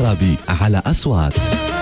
ترابي على أصوات.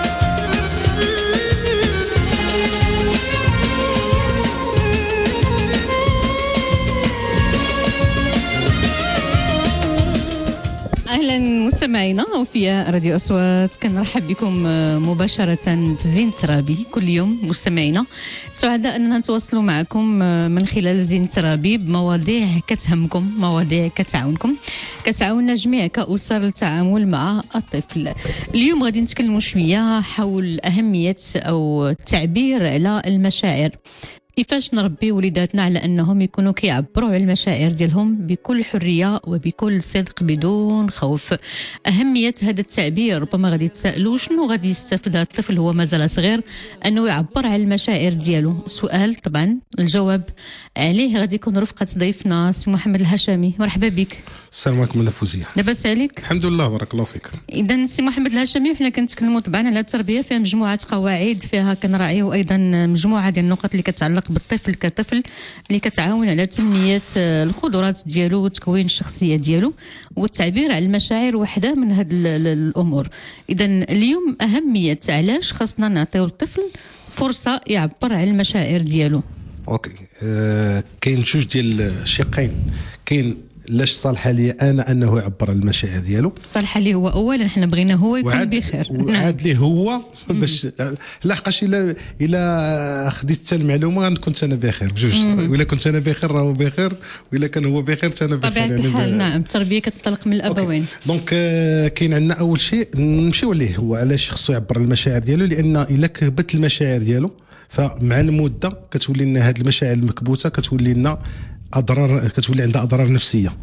أهلا مستمعينا وفي راديو أصوات، كنرحب بكم مباشرة في زين ترابي كل يوم. مستمعينا سعداء أننا نتواصلوا معكم من خلال زين ترابي بمواضيع كتهمكم، مواضيع كتعاوننا جميع كأسر للتعامل مع الطفل. اليوم غادي نتكلموا شوية حول أهمية أو التعبير على المشاعر، كيفاش نربي وليداتنا على انهم يكونوا كيعبروا على المشاعر ديالهم بكل حريه وبكل صدق بدون خوف. اهميه هذا التعبير، ربما غادي تسالوا شنو غادي يستفاد الطفل هو مازال صغير انه يعبر على المشاعر ديالو. سؤال طبعا الجواب عليه غادي يكون رفقه ضيفنا سي محمد الهشامي. مرحبا بك. السلام عليكم فوزيه. لاباس عليك؟ الحمد لله بارك الله فيك. اذا سي محمد الهشامي، وحنا كنتكلموا طبعا على التربيه فيها مجموعه قواعد، فيها كنراعيو ايضا مجموعه ديال النقط اللي كتعلق بالطفل كطفل، اللي كتعاون على تنميه القدرات ديالو وتكوين الشخصيه ديالو، والتعبير على المشاعر وحده من هذه الامور. اذا اليوم اهميه علاش خاصنا نعطيو الطفل فرصه يعبر على المشاعر ديالو. اوكي. كاين جوج ديال الشقين. كاين لاش صالحه لي انا انه يعبر على المشاعر ديالو. صالحه لي هو اولا، حنا بغينا هو يكون بخير، وعاد ليه هو باش لاحقاش الا خديت حتى المعلومه غنكون انا بخير بجوج. ولا كنت انا بخير راهو بخير، ولا كان هو بخير انا بخير. طبيعه الحال نعم، التربيه كتنطلق من الابوين. دونك كاين عندنا اول شيء نمشيو ليه هو علاش خصو يعبر على المشاعر ديالو، لان الا كبت المشاعر ديالو فمع المده كتولي لنا هذه المشاعر المكبوته كتولي لنا اضرار، كتولي عندها اضرار نفسيه.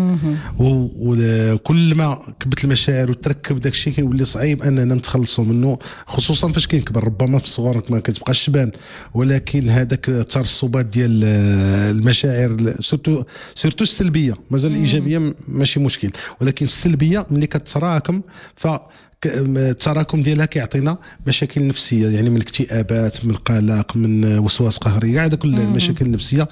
وكل ما كبت المشاعر وتركب داك الشيء كيولي صعيب اننا نتخلصوا منه، خصوصا فاش كينكبر. ربما في الصغر ما كتبقاش تبان، ولكن هذاك الترسبات ديال المشاعر سورتو السلبيه، مازال الايجابيه ماشي مشكل، ولكن السلبيه ملي كتراكم التراكم ديالها كيعطينا مشاكل نفسيه، يعني من الاكتئابات، من القلق، من وسواس قهري، كاع كل المشاكل النفسيه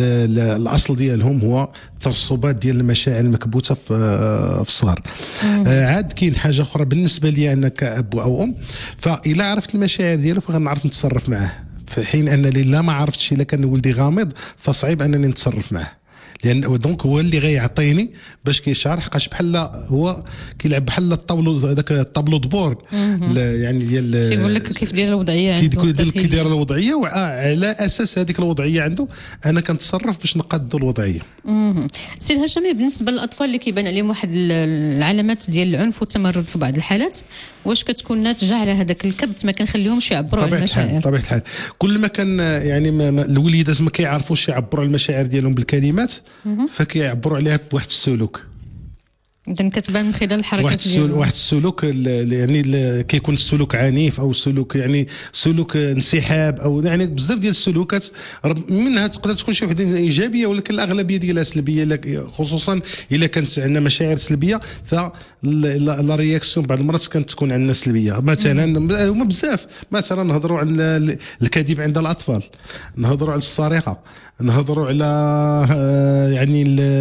الاصل ديالهم هو ترسبات ديال المشاعر المكبوته في الصغر. عاد كاين حاجه اخرى بالنسبه لي انا كاب او ام، فإلا عرفت المشاعر ديالو فغنعرف نتصرف معاه، في حين ان لا ما عرفتش، الا كان ولدي غامض فصعيب انني نتصرف معاه، لان دونك هو اللي غيعطيني باش كيشعر، حقاش بحال هو كيلعب بحال الطابلو، هذاك الطابلو دبور يعني ديال تيقول لك كيف داير الوضعيه، كيدير الوضعيه، وعلى اساس هذيك الوضعيه عنده انا كنتصرف باش نقادو الوضعيه. سي الهشامي، بالنسبه للاطفال اللي كيبان عليهم واحد العلامات ديال العنف والتمرد في بعض الحالات، واش كتكون ناتجه على هذاك الكبت ما كنخليهمش يعبروا على المشاعر؟ طبيعه الحال كل ما كان يعني الوليدات ما كيعرفوش يعبروا على المشاعر ديالهم بالكلمات، فكيعبروا عليها بواحد السلوك. إذن كتبان من خلال الحركات ديالهم واحد السلوك، يعني كيكون السلوك عنيف، او سلوك يعني سلوك انسحاب، او يعني بزاف ديال السلوكات، منها تقدر تكون شي وحده ايجابيه، ولكن الاغلبيه ديالها سلبيه، خصوصا الا كانت عندنا مشاعر سلبيه، فلا رياكسيون بعض المرات كانت تكون عندنا سلبيه. مثلا هما بزاف، مثلا نهضروا على الكذب عند الاطفال، نهضروا على السرقه، نهضروا على يعني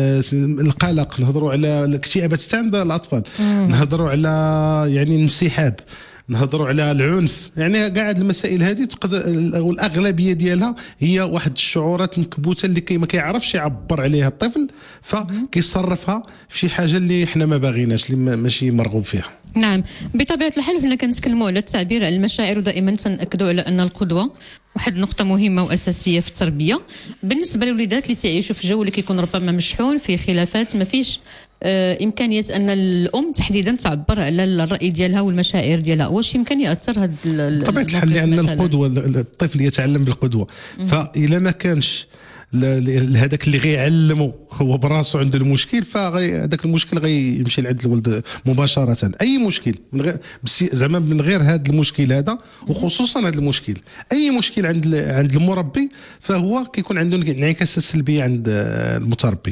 القلق، نهضروا على الاكتئابات حتى عند الاطفال، نهضروا على يعني الانسحاب، نهضروا على العنف. يعني كاع هاد المسائل هذه تقدر الاغلبيه ديالها هي واحد الشعورات مكبوته اللي ما كيعرفش يعبر عليها الطفل، فكيصرفها في شي حاجه اللي حنا ما باغيناش، اللي ماشي مرغوب فيها. نعم، بطبيعه الحال حنا كنتكلموا على التعبير على المشاعر، ودائما تنأكدوا على ان القدوه واحد نقطه مهمه واساسيه في التربيه. بالنسبه للوليدات اللي تعيشوا في جو اللي كيكون ربما مشحون فيه خلافات، ما فيش امكانيه ان الام تحديدا تعبر على الراي ديالها والمشاعر ديالها، واش يمكن ياثر هذا طبيعه الحال؟ لان القدوه، الطفل يتعلم بالقدوه، فإلا ما كانش هذاك اللي غيعلمه هو براسو عنده المشكل، فهذاك المشكل غيمشي لعند الولد مباشره. اي مشكل من غير زعما من غير هذا المشكل هذا، وخصوصا هذا المشكل، اي مشكل عند المربي فهو كيكون عنده انعكاسات سلبيه عند المتربي.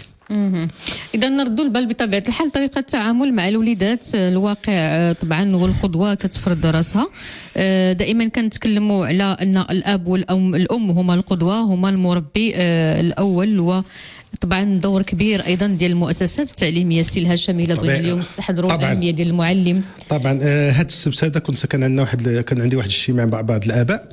إذا نردوا البال بطبيعة الحال طريقة التعامل مع الوليدات. الواقع طبعا والقدوة كتفرض راسها. دائما كنتكلموا على أن الأب والأم هما القدوة، هما المربي الأول، طبعا دور كبير ايضا ديال المؤسسات التعليميه. سي الهاشمي الا بغينا اليوم نستحضروا الاهميه ديال المعلم. طبعا هذا السبت هذا كان عندي واحد اجتماع مع بعض الاباء،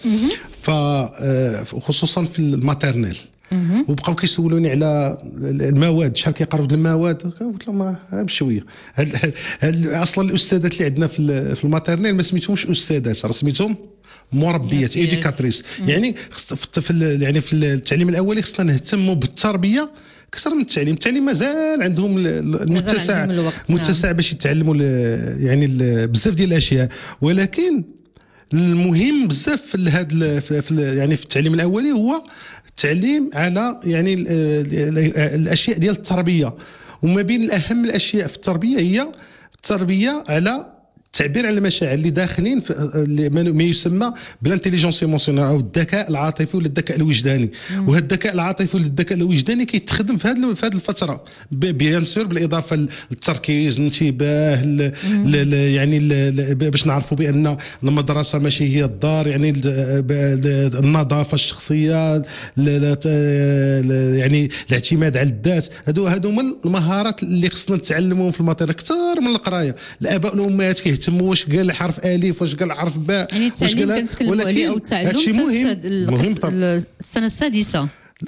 فخصوصا في الماتيرنيل، وبقاو كيسولوني على المواد، شحال كيقرب المواد. قلت لهم بشويه. اصلا الاستاذات اللي عندنا في الماتيرنيل ما سميتهمش استاذات، راه سميتهم مربيات، ايديكاتريس. يعني يعني في التعليم الاولي خصنا نهتموا بالتربيه اكثر من التعليم. التعليم مازال عندهم المتسع باش يتعلموا يعني بزاف ديال الاشياء، ولكن المهم بزاف في هذا يعني في التعليم الاولي هو التعليم على يعني الاشياء ديال التربيه. وما بين الاهم الاشياء في التربيه هي التربيه على التعبير عن المشاعر اللي داخلين في ما يسمى بالانتيليجونس ايموسيونيل او الذكاء العاطفي ولا الذكاء الوجداني. وهذا الذكاء العاطفي ولا الذكاء الوجداني كيتخدم في هذه الفتره بيان سور بالاضافه للتركيز، الانتباه، يعني باش نعرفوا بان المدرسه ماشي هي الدار، يعني النظافه الشخصيه، يعني الاعتماد على الذات. هادو هما المهارات اللي خصنا نتعلموهم في الماتيريال اكثر من القرايه. الاباء والامهات كيهتموا واش قال حرف الف، واش قال حرف باء، يعني التعليم كنتكلموا عليه او التعلم السنه السادسه.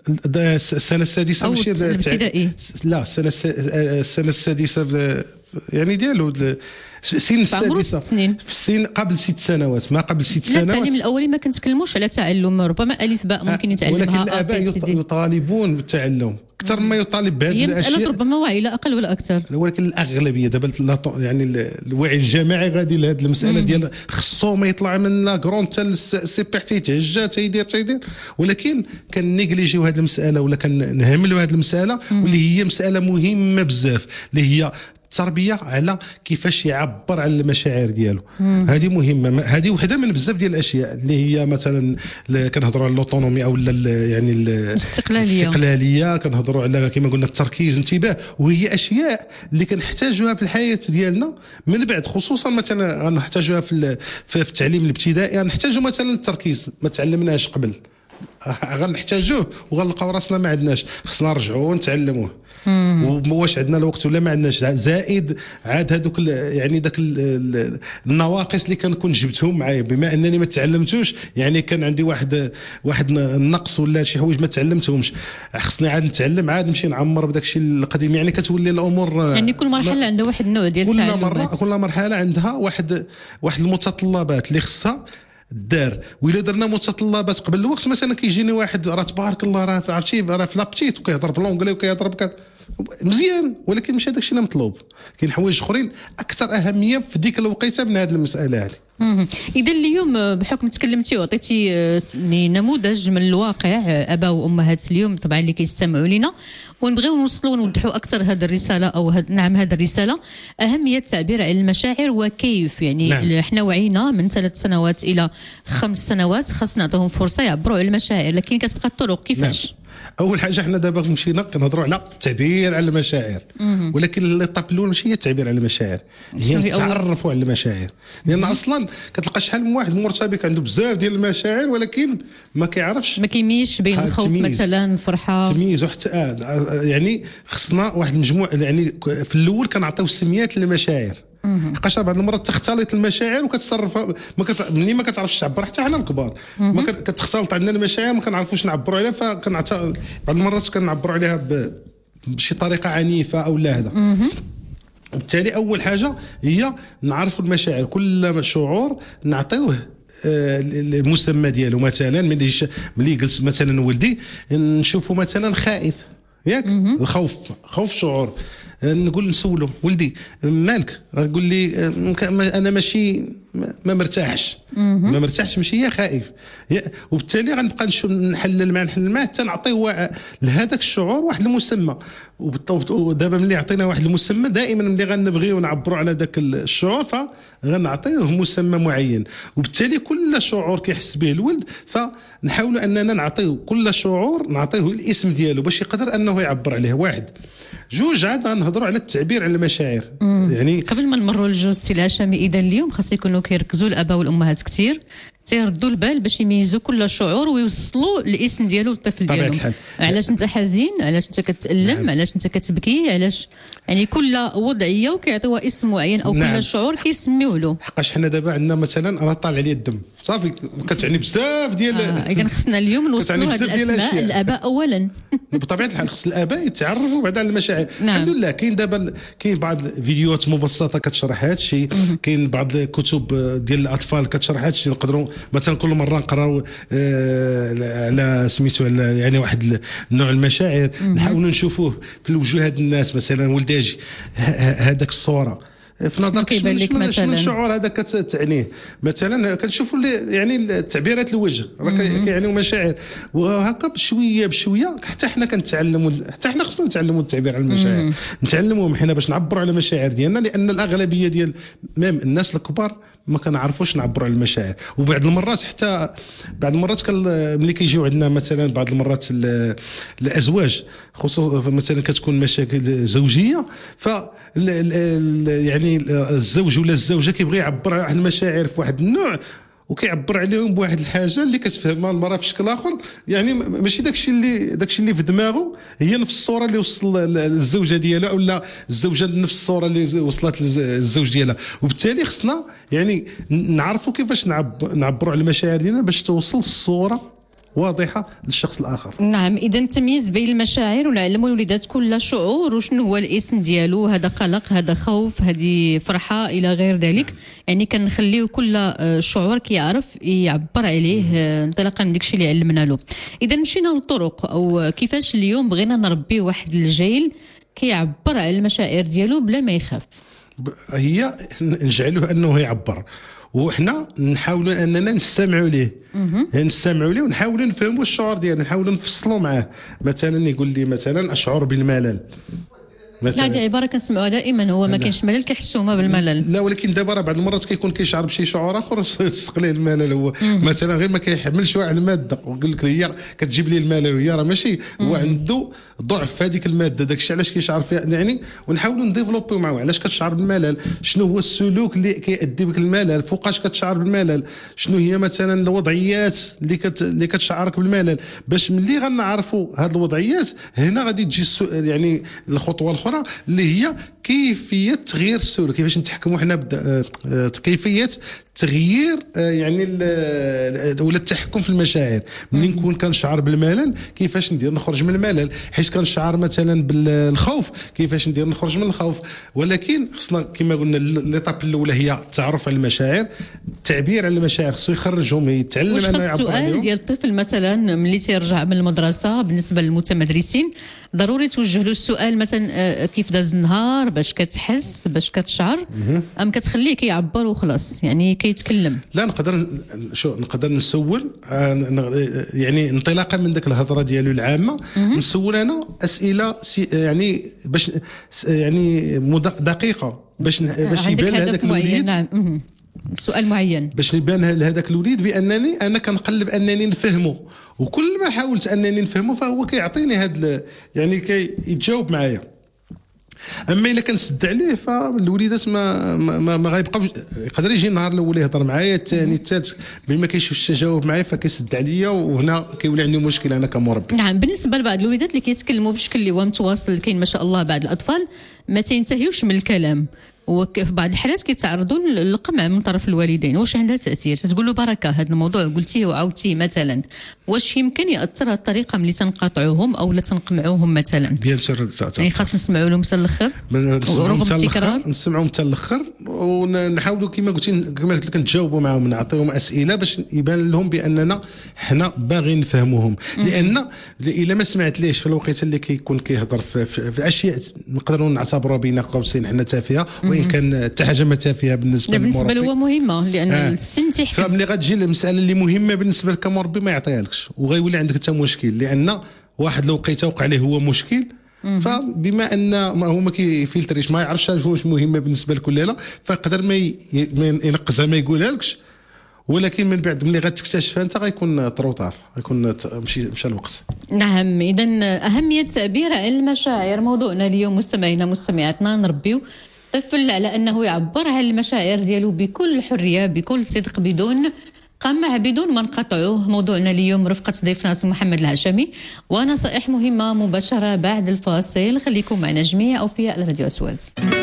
السنه السادسه ماشي الابتدائي، لا السنه السادسه يعني ديالو السن السادسه في السن قبل 6 سنوات، ما قبل 6 سنوات. التعليم الاولي ما كنتكلموش على تعلم، ربما الف باء ممكن يتعلمها، ولكن الاباء يطالبون بالتعلم اكثر ما يطالب بهذه الاشياء. هي مساله ربما وعي لا اقل ولا اكثر، ولكن الاغلبيه دابا يعني الوعي الجماعي غادي لهذه المساله ديال خصو ما يطلع من لا كرون حتى السي بي حتى يتهجى تيدير، ولكن كنيجليجيو هذه المساله ولا كنهملوا هذه المساله واللي هي مساله مهمه بزاف، اللي هي التربيه على كيفاش يعبر على المشاعر ديالو. هذه مهمه، هذه وحده من بزاف ديال الاشياء اللي هي مثلا كنهضروا على الاوتونومي او يعني الاستقلاليه، كنهضروا على كما قلنا التركيز، الانتباه، وهي اشياء اللي كنحتاجوها في الحياه ديالنا من بعد. خصوصا مثلا غنحتاجوها في التعليم الابتدائي، غنحتاجوا مثلا التركيز ما تعلمناش قبل، غنحتاجوه وغنلقاو راسنا ما عندناش، خصنا نرجعوا نتعلموه. واش عندنا الوقت ولا ما عندناش؟ زائد عاد هذوك يعني داك النواقص اللي كنكون جبتهم معايا، بما انني ما تعلمتوش، يعني كان عندي واحد النقص ولا شي حوايج ما تعلمتهمش، خصني عاد نتعلم، عاد نمشي نعمر بداك الشيء القديم. يعني كتولي الامور يعني كل مرحله عندها واحد النوع ديال التعلم، كل مرحله عندها واحد المتطلبات اللي خصها الدار. وإلا درنا متطلبات قبل الوقت، مثلا كيجيني واحد راه تبارك الله راه عرفتي راه في لابتيت وكيهضر بالونجلي وكيهضر مزيان، ولكن ماشي هذاك الشيء اللي مطلوب. كاين حوايج اخرين اكثر اهميه في ديك الوقيته من هذه المساله هذه. اذا اليوم بحكم تكلمتي وعطيتي نموذج من الواقع اباء وامهات اليوم طبعا اللي كيستمعوا لنا، ونبغيو نوصلوا ونوضحوا اكثر هذه الرساله او هذه الرساله، اهميه التعبير عن المشاعر وكيف. يعني احنا وعينا من 3 سنوات الى 5 سنوات خاص نعطيهم فرصه يعبروا على المشاعر، لكن كتبقى الطرق كيفاش؟ اول حاجه احنا دابا مشينا كنهضروا على التعبير على المشاعر، ولكن اللي طاب الاول ماشي هي التعبير على المشاعر، هي نتعرفوا على المشاعر. لان اصلا كتلقى شحال من واحد مرتبك عنده بزاف ديال المشاعر، ولكن ما كيعرفش، ما كيميزش بين الخوف مثلا، الفرحه، تمييز وحتى يعني خصنا واحد المجموع. يعني في الاول كنعطيو سميات للمشاعر، لقاش بعض المرات تختلط المشاعر وكتصرف ملي ما كتعرفش تعبر. حتى حنا الكبار ما كتختلط عندنا المشاعر، ما كنعرفوش نعبروا عليها، فكنعطي بعض المرات كنعبروا عليها بشي طريقه عنيفه او لا هذا. وبالتالي اول حاجه هي نعرفوا المشاعر، كل شعور نعطيوه المسمى ديالو. مثلا ملي جلس مثلا ولدي نشوفه مثلا خائف، ياك خوف شعور، نقول نسولو ولدي مالك، يقول لي انا ماشي ما مرتاحش ماشي هي خائف. وبالتالي غنبقى نحلل معاه حتى نعطيه لهذاك الشعور واحد المسمى. ودابا ملي عطينا واحد المسمى، دائما ملي غنبغيو نعبروا على ذاك الشعور فغنعطيوه مسمى معين. وبالتالي كل شعور كيحس به الولد فنحاولوا اننا نعطيه كل شعور نعطيه الاسم ديالو باش يقدر انه يعبر عليه. واحد جوج عاد نهضروا على التعبير على المشاعر. يعني قبل ما نمروا لجوج سي الهاشمي، اذا اليوم خاص يكونوا كيركزوا الاباء والامهات كثير تيردوا البال باش يميزوا كل شعور ويوصلوا الاسم ديالو للطفل ديالهم. علاش انت حزين، علاش انت كتألم، علاش انت كتبكي، علاش يعني كل وضعيه وكيعطيوها اسم معين او كل شعور كيسميوه له. حقاش حنا دابا عندنا مثلا راه طالع عليا الدم صافي كتعني بزاف ديال اذا خصنا اليوم نوصلوا هذه الاسماء الاباء اولا. بطبيعه الحال خص الاباء يتعرفوا بعد على المشاعر. الحمد لله كاين دابا كاين بعض الفيديوهات مبسطه كتشرح هذا الشيء، كاين بعض الكتب ديال الاطفال كتشرح هذا الشيء. نقدروا مثلا كل مره نقراو على سميتو يعني واحد نوع المشاعر نحاولوا نشوفوه في الوجوه هاد الناس. مثلا ولداجي هذاك الصوره في نظرك شنو الشعور هذا كتعنيه. مثلا كنشوفوا يعني تعبيرات الوجه راه كيعنيو مشاعر، وهكا بشويه بشويه حتى حنا كنتعلموا، حتى حنا خصنا نتعلموا التعبير على المشاعر، نتعلموهم حنا باش نعبروا على المشاعر ديالنا. لان الاغلبيه ديال ميم الناس الكبار ما كنعرفوش نعبروا على المشاعر. وبعض المرات حتى بعض المرات ملي كيجيو عندنا مثلا بعض المرات الازواج خصوصا مثلا كتكون مشاكل زوجيه، ف يعني الزوج ولا الزوجه كيبغي يعبر على المشاعر في واحد النوع وكيعبر عليهم بواحد الحاجه اللي كتفهمها المراه في شكل اخر. يعني ماشي داكشي اللي في دماغه هي نفس الصوره اللي وصل للزوجه ديالها، ولا الزوجه نفس الصوره اللي وصلت للزوج ديالها. وبالتالي خصنا يعني نعرفوا كيفاش نعبروا على المشاعر ديالنا باش توصل الصوره واضحه للشخص الاخر. نعم، اذا التمييز بين المشاعر ونعلموا الوليدات كل شعور وشنو هو الاسم ديالو، هذا قلق، هذا خوف، هذه فرحه الى غير ذلك. يعني كنخليو كل شعور كيعرف يعبر عليه انطلاقا من داكشي اللي علمنا له. اذا مشينا للطرق او كيفاش اليوم بغينا نربي واحد الجيل كيعبر على المشاعر ديالو بلا ما يخاف. هي نجعله انه يعبر وحنا نحاولوا اننا نستمعوا ليه، يعني نستمعوا ليه ونحاولوا نفهموا الشعور ديالو، نحاولوا نفصلوا معاه. مثلا يقول لي مثلا اشعر بالملل، هذه عباره كنسمعوها دائما، هو ما كاينش ملل كيحسوا هما بالملل. لا ولكن دابا راه بعض المرات كيكون كيشعر بشي شعور اخر يسق ليه الملل. هو مثلا غير ما كيحملش واحد الماده ويقول لك هي كتجيب ليه الملل، وهي راه ماشي هو عنده ضعف في هذيك الماده، داكشي علاش كيشعر فيها. يعني ونحاولوا نديفلوبيو معاه علاش كتشعر بالملل، شنو هو السلوك اللي كيؤدي بك الملل، فوقاش كتشعر بالملل، شنو هي مثلا الوضعيات اللي كتشعرك بالملل. باش ملي غنعرفوا هذه الوضعيات هنا غادي تجي يعني الخطوه الاخرى اللي هي كيفيه تغيير السلوك، كيفاش نتحكموا حنا كيفيه تغيير يعني ولا التحكم في المشاعر. ملي نكون كنشعر بالملل كيفاش ندير نخرج من الملل، حيت كنشعر مثلا بالخوف كيفاش ندير نخرج من الخوف. ولكن خصنا كما قلنا ليطاب الاولى هي التعرف على المشاعر، التعبير على المشاعر خصو يخرجهم يتعلم انه يعبر عليهم. السؤال ديال الطفل مثلا ملي تيرجع من المدرسه بالنسبه للمتمدرسين ضروري توجه له السؤال مثلا كيف داز النهار، باش كتحس، باش كتشعر، ام كتخليه كيعبر وخلاص يعني كيتكلم؟ لا نقدر نسول يعني انطلاقا من داك الهضره ديالو العامه نسول انا اسئله يعني باش يعني دقيقه باش يبان هذاك الوليد. نعم. سؤال معين باش يبان لهذاك الوليد بانني انا كنقلب انني نفهمه، وكل ما حاولت انني نفهمه فهو كيعطيني هذا يعني كيتجاوب معايا. اما الا كنسد عليه فالوليدات ما غيبقاوش، يقدر يجي النهار الاول يهضر معايا، الثاني الثالث بما كيشوفش التجاوب معايا فكيسد عليا، وهنا كيولي عندي مشكل انا كمربي. نعم، بالنسبه لبعض الوليدات اللي كيتكلموا بشكل اللي هو متواصل، كاين ما شاء الله بعض الاطفال ما تينتهيوش من الكلام، وفي بعض الحالات كيتعرضوا للقمع من طرف الوالدين. واش عندها تاثير؟ تقول له بركه هذا الموضوع قلتيه وعاودتيه مثلا، واش يمكن ياثر هذه الطريقه ملي تنقاطعوهم او لا تنقمعوهم مثلا؟ بيان سور يعني خاص نسمعوا لهم حتى الاخر، رغم التكرار نسمعهم حتى الاخر، ونحاولوا كما قلت لك نتجاوبوا معهم، نعطيهم اسئله باش يبان لهم باننا حنا باغيين نفهموهم. لان الا ما سمعت ليش في الوقت اللي كيكون كيهضر في اشياء نقدروا نعتبروا بين قوسين حنا تافهه، وان كان حتى حاجه ما تافهه بالنسبه له هو مهمه، لان السن تيحكم. فملي غتجي المساله اللي مهمه بالنسبه لك كمربي ما يعطيها لكش، وغيولي عندك حتى مشكل. لان واحد لو لقيت وقع عليه هو مشكل، فبما ان هو ما كيفلتريش، ما يعرفش واش مهمه بالنسبه لك ولا لا، فيقدر ما ينقزها ما يقولها لكش. ولكن من بعد ملي غتكتشفها انت غيكون طروطار، غيكون مشى الوقت. نعم، اذا اهميه التعبير عن المشاعر موضوعنا اليوم. مستمعينا مستمعاتنا، نربيو طفل على انه يعبر عن المشاعر ديالو بكل حريه بكل صدق بدون مع بدون ما نقطعوه موضوعنا اليوم رفقة ضيفنا محمد الهاشمي ونصائح مهمة مباشرة بعد الفاصل. خليكم معنا جميع أوفياء لراديو أسود.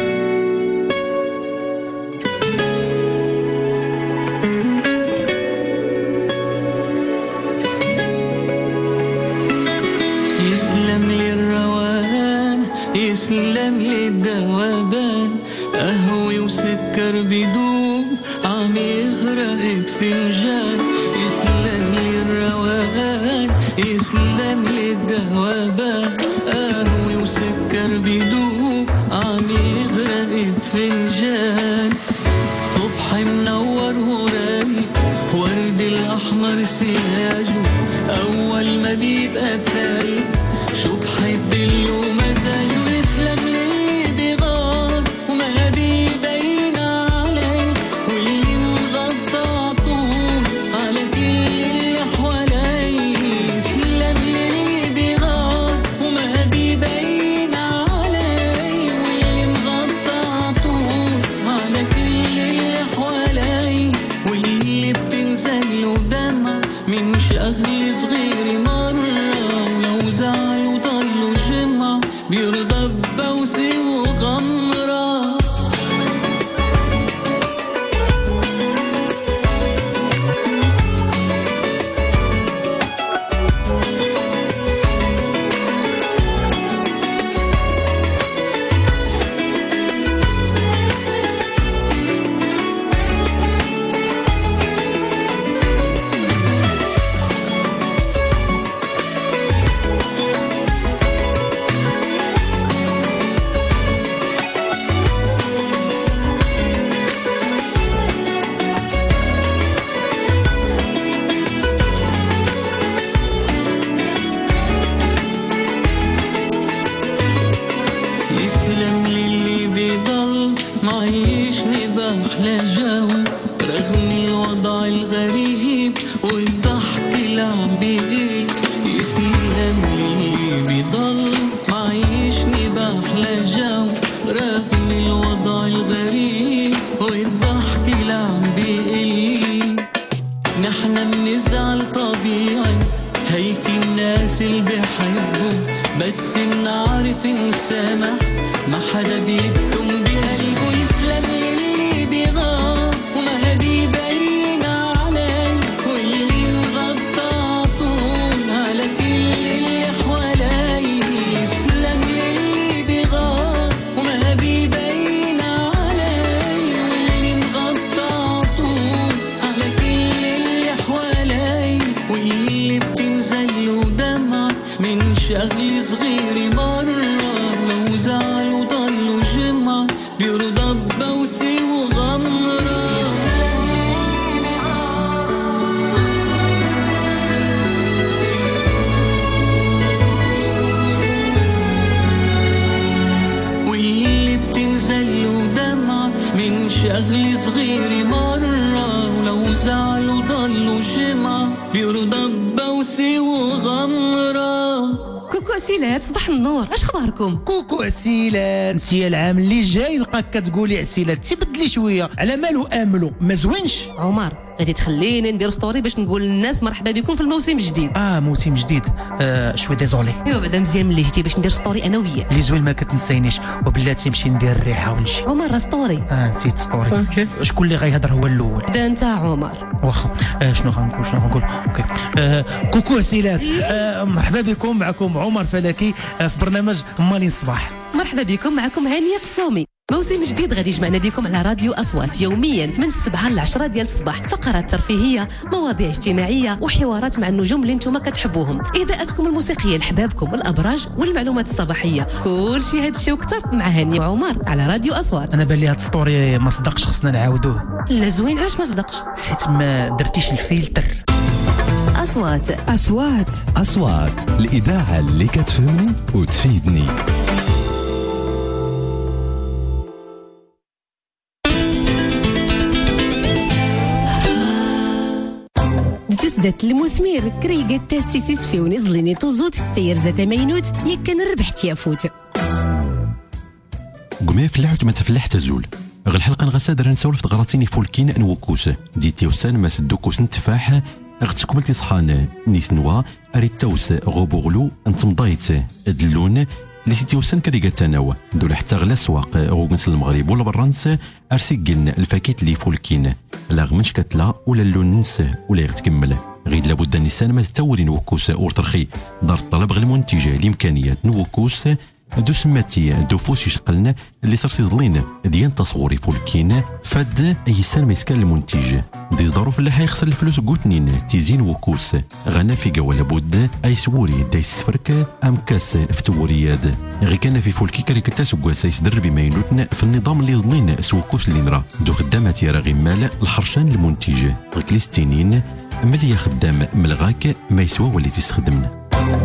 يسلم لي الروان يسلم لي الذوبان قهوة وسكر بدوب عم يغرق بفنجان. يسلم لي الروان يسلم لي الذوبان قهوة وسكر بدوب عم يغرق بفنجان. صبح منور ورايق ورد الأحمر سياجه أول ما بيبقى فايق شو بحب له مزاجه. يسلم للي بيغار وما بيبين عليه واللي مغطى طول على كل اللي حواليه. يسلم للي بيغار وما بيبين عليه واللي مغطى طول على كل اللي حواليه واللي بتنزل له دمع من شغل صغير مرة ولو زعل وضل جمع بيرضى ببوسة وغمرة. يسلم للي بيضل معيشني بأحلى جو رغم الوضع الغريب والضحك اللي عم بيغيب. يسلم للي بيضل معيشني بأحلى جو رغم الوضع الغريب والضحك اللي عم بيغيب. نحنا منزعل طبيعي هيك الناس اللي بيحبوا بس منعرف نسامح ما حدا بيكتم بقلبه. يسلم للي بيغار وما بيبين عليه واللي مغطى طول على كل اللي حواليه. يسلم للي بيغار وما بيبين عليه واللي مغطى طول على كل اللي حواليه واللي بتنزل له دمع من شغل صغير مرة لو زعل وضل جمع بيرضى ببوسة وغمرة. واللي بتنزل له دمع من شغل صغير مرة ولو زعل وضل جمع بيرضى ببوسة وغمرة. كوكو عسيلات صباح النور، اش اخباركم؟ كوكو عسيلات، انت العام اللي جاي نلقاك كتقولي عسيلات تبدلي شويه على مالو املو ما زوينش. عمر غادي تخليني ندير ستوري باش نقول للناس مرحبا بكم في الموسم الجديد. موسم جديد. شوي ديزولي. ايوا بعدا مزيان ملي جيتي باش ندير ستوري انا وياك. اللي زوين ما كتنسينيش وبلاتي نمشي ندير الريحه ونمشي. عمر ستوري. نسيت ستوري. اوكي. شكون اللي غيهضر هو الاول؟ بدا انت عمر. واخا. شنو غنقول اوكي. كوكو عسيلات، مرحبا بكم، معكم عمر فلكي في برنامج مالين الصباح. مرحبا بكم، معكم هانيه قسومي. موسم جديد غادي يجمعنا بكم على راديو أصوات يوميا من 7 ل 10 ديال الصباح. فقرات ترفيهية، مواضيع اجتماعية وحوارات مع النجوم اللي نتوما كتحبوهم، إهداءاتكم الموسيقية لحبابكم، الأبراج والمعلومات الصباحية. كل شيء هاد الشيء وكثر مع هاني وعمر على راديو أصوات. أنا بالي هاد ستوري ما صدقش، خصنا نعاودوه. لا زوين، علاش ما صدقش؟ حيت ما درتيش الفلتر. أصوات الإذاعة اللي كتفهمني وتفيدني. تسدت المثمير كريقة تاسيسيس في ونزليني توزوت تير زاتا مينوت يكن الربح تيافوت قمي فلحت ما تفلح تزول غ الحلقه نغساد راه نسولف تغراطيني فولكين نوكوس دي تيوسان ما سدوكوس نتفاح غتسكمل تصحان نيس نوا اريد توس غوبوغلو انتمضايت دلون اللي سيتيوسن كريغاتاناو دول حتى غلا سواق غوغنس المغرب ولا برانس ارسيكين الفاكيت لي فولكين لا غمنش كتلا ولا اللون ننس ولا يتكمل غير لابد النسان ما توري نوكوس ورترخي دار الطلب غير المنتجه الامكانيات نوكوس دو سماتي دو فوش يشقلنا اللي صار سيظلين ديان تصغوري فولكين فاد يسان ما يسكن المنتج دي ظروف اللي حيخسر الفلوس قوتنين تيزين وكوس غانا في ولا بد اي سوري داي سفرك ام كاس فتورياد غي كان في فولكي كاريكتا سكواس يسدر بما ينوتنا في النظام اللي ظلين سوكوس اللي نرى دو خدامات يا راغي مال الحرشان المنتج غكليستينين ملي خدام ملغاك ما يسوى واللي تستخدمنا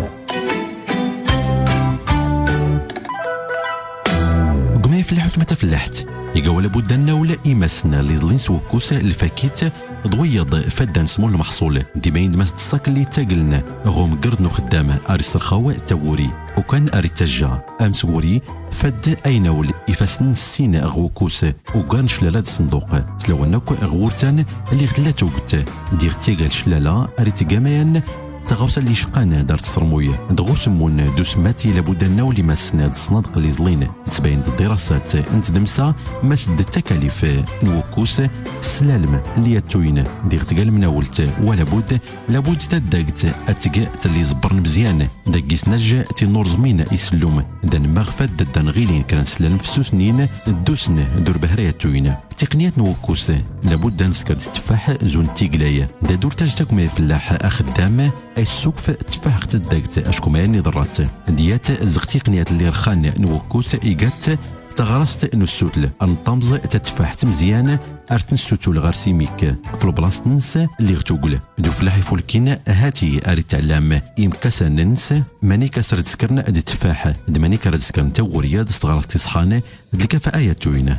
فلحت متى فلحت يقا ولا بد لنا ولا إيماسنا اللي ظلين سوكوس الفاكيت ضويض فدان سمو المحصول ديما يندمس الصاك اللي تاقلنا غوم قردنو خدامه اري السرخاوة تاوري وكان اري تجا ام سوري فد اينول يفاسن السين غوكوس وكان شلالة الصندوق سلواناك غورتان اللي غتلاتو قت دير تيقال شلالة اري تقاميان تغوص اللي شقانا دار الصرموية دغو سمون دو سماتي لابد ناولي ما سناد الصنادق اللي ظلين تبين الدراسات انت دمسا ما سد التكاليف نوكوس السلالم اللي يتوين دير تقال مناولت ولا بد لابد تدقت اتقات اللي زبرن مزيان دقيس نج تنور زمين يسلوم دان مغفد دان غيلين كان سلالم فسوسنين دوسن دور بهرية توين تقنيات نوكوس لابد نسكر تفاح زون تيقلايا دا دور تاجتك ما يفلاح اخدام اي السوق في تفاح تدقت اشكو ما يعني ضرات ديات زغتي قنيات اللي رخان نوكوس ايقات تغرست نسوتل انطمز تتفاح مزيان ارتنسوتل غارسيميك في البلاص ننسى اللي غتوقل دو فلاحي فولكين هاتي اري تعلم يمكسا ننسى ماني كسر تسكرنا دي تفاح ماني كرا تسكرنا تاورياد استغرست تصحانه دي الكفاءة توينه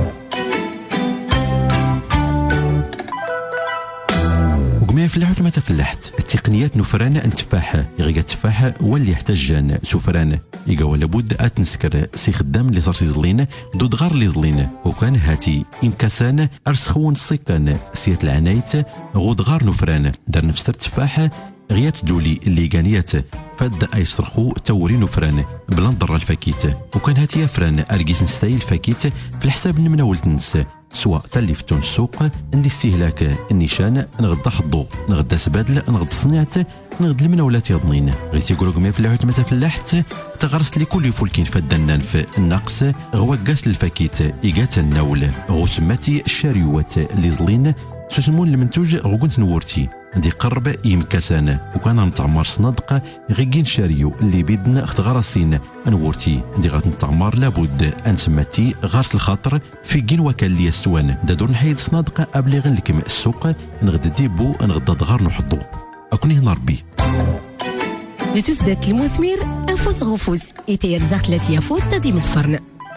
ما يفلحوش ما تفلحت التقنيات نفران انتفاح يغيق التفاح واللي يحتاجان سفران يقا ولا بد اتنسكر سي خدام اللي صار سيظلين دود غار اللي ظلين وكان هاتي امكاسان ارسخون الصيكان سيات العنايت غود غار نفران دار نفس التفاح غيات دولي اللي قانيات فد اي صرخو توري نفران بلا نضر الفاكيت وكان هاتي فران ارقيس نستايل الفاكيت في الحساب المناول تنسى سواء تلفتون السوق اللي استهلاك النيشان نغدا حضو نغدا سبادل نغدا صنيعت نغدا المناولات يضنين غير تيقولوا ما فلاحت ما تفلحت تغرست لي كل فولكين فدنا في النقص غواقاس للفاكيت ايقات النول غوسماتي الشاريوات اللي ظلين سوسمون المنتوج غوكنت نورتي دي قرب يمكسان وكان نتعمر صنادق غيكين شاريو اللي بيدنا اختغرسين انورتي دي غتنتعمر لابد ان سماتي غارس الخاطر في كين وكال لي استوان دادور نحيد صنادق قبل غير لكم السوق نغدا ديبو نغدا دغار نحطو اكوني هنا ربي دي تسدات المثمر انفوس غفوز يتير زاخت لاتي يفوت تدي متفرن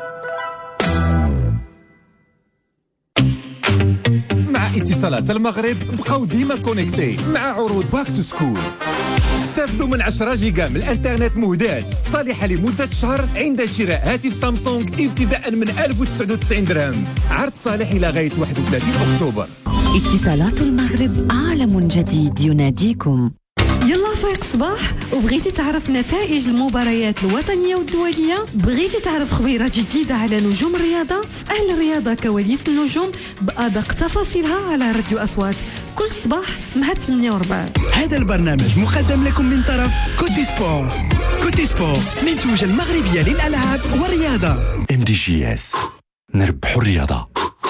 مع اتصالات المغرب بقاو ديما كونيكتي مع عروض باك تو سكول. استافدوا من 10 جيجا من الانترنت مهدات صالحه لمده شهر عند شراء هاتف سامسونج ابتداء من 1099 درهم. عرض صالح الى غايه 31 اكتوبر. اتصالات المغرب عالم جديد يناديكم. يلا فايق صباح وبغيتي تعرف نتائج المباريات الوطنية والدولية؟ بغيتي تعرف خبيرات جديدة على نجوم الرياضة؟ في أهل الرياضة كواليس النجوم بأدق تفاصيلها على راديو أصوات كل صباح مع 48. هذا البرنامج مقدم لكم من طرف كوتي سبور. كوتي سبور منتوجة المغربية للألعاب والرياضة. MDGS نربحوا الرياضة.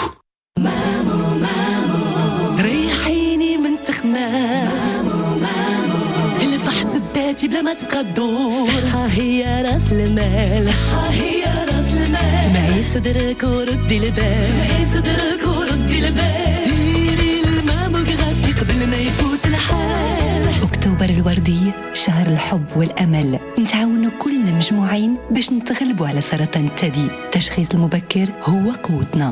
ريحيني من تخمام زداتي بلا ما تبقى الدور. صحة هي راس المال، صحة هي راس المال. سمعي صدرك وردي البال، سمعي صدرك وردي البال. ديري الماموغرافي قبل ما يفوت الحال. أكتوبر الوردي شهر الحب والأمل، نتعاونوا كلنا مجموعين باش نتغلبوا على سرطان الثدي. التشخيص المبكر هو قوتنا.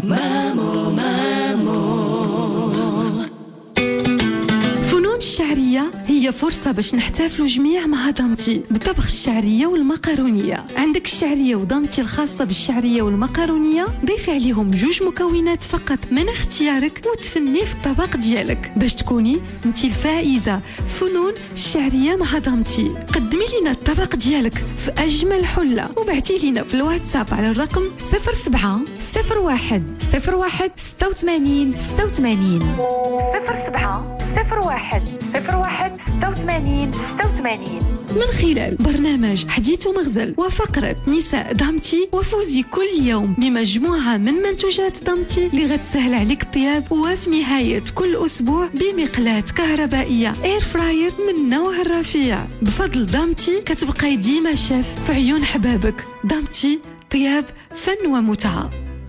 فنون الشعرية هي هي فرصة باش نحتفلوا جميع مع ضمتي بطبخ الشعرية والمقارونية. عندك الشعرية وضمتي الخاصة بالشعرية والمقارونية، ضيفي عليهم 2 مكونات فقط من اختيارك وتفني في الطبق ديالك باش تكوني انتي الفائزة فنون الشعرية مع ضمتي. قدمي لنا الطبق ديالك في أجمل حلة وبعتي لنا في الواتساب على الرقم 07 01 01 86 86 07 01 01 86 86 من خلال برنامج حديث ومغزل وفقرة نساء ضمتي، وفوزي كل يوم بمجموعة من منتوجات ضمتي اللي غتسهل عليك الطياب، وفي نهاية كل أسبوع بمقلاة كهربائية اير فراير من نوع الرفيع. بفضل ضمتي كتبقاي ديما شاف في عيون حبابك. ضمتي طياب فن ومتعة.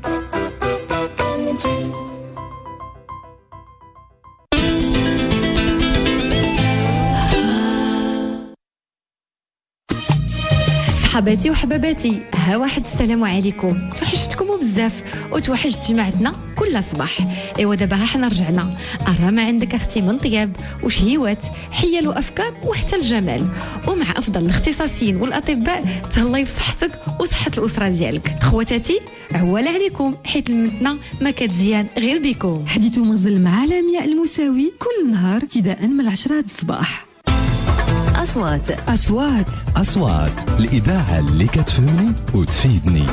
صحباتي وحباباتي، ها واحد السلام عليكم. توحشتكم بزاف وتوحشت جماعتنا كل صباح. ايوا دابا ها حنا رجعنا. راه ما عندك اختي من طياب وشهيوات حيل وافكار وحتى الجمال، ومع افضل الاختصاصيين والاطباء تهلاي بصحتك وصحه الاسره ديالك. خواتاتي عوال عليكم، حيت المتنا ما كتزيان غير بكم. حديث ومغزل مع لمياء المساوي كل نهار ابتداء من 10 الصباح. أصوات أصوات أصوات، الإذاعة اللي كتفهمني وتفيدني.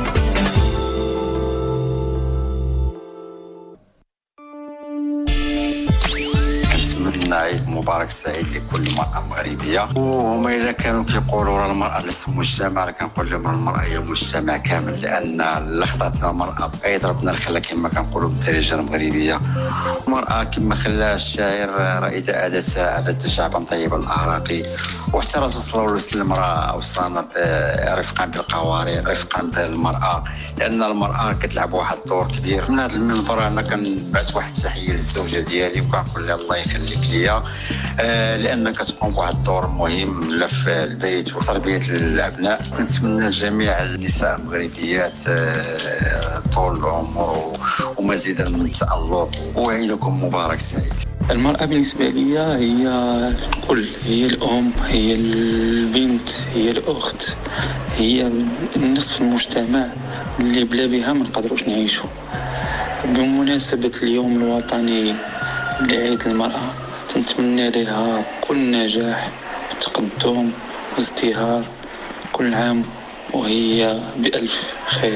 كنتمنى عيد مبارك سعيد لكل مرأة مغربية. وهما إذا كانوا كيقولوا راه المرأة ليست مجتمع، كنقول لهم المرأة هي المجتمع كامل، لأن اللي خطاتنا المرأة عيد ربنا الخلا كما كنقولوا بالدارجة المغربية. المرأة كما خلاها الشاعر رائدة أعدت شعبا طيبا الأعراقي، وحتى الرسول صلى الله عليه وسلم راه وصلنا رفقا بالقوارير، رفقا بالمرأة، لأن المرأة كتلعب واحد الدور كبير. من هذا المنبر أنا كنبعث واحد التحية للزوجة ديالي وكنقول لها الله يخليك ليا، لأنك تقوم بواحد الدور مهم في البيت وتربية الأبناء. كنتمنى لجميع النساء المغربيات طول العمر ومزيدا من التألق، وعيدكم مبارك سعيد. المرأة بالنسبة لي هي الكل، هي الأم، هي البنت، هي الأخت، هي نصف المجتمع اللي بلا بها ما نقدروش نعيشوا. بمناسبة اليوم الوطني لعيد المرأة تنتمنى لها كل نجاح وتقدم وازدهار كل عام وهي بألف خير.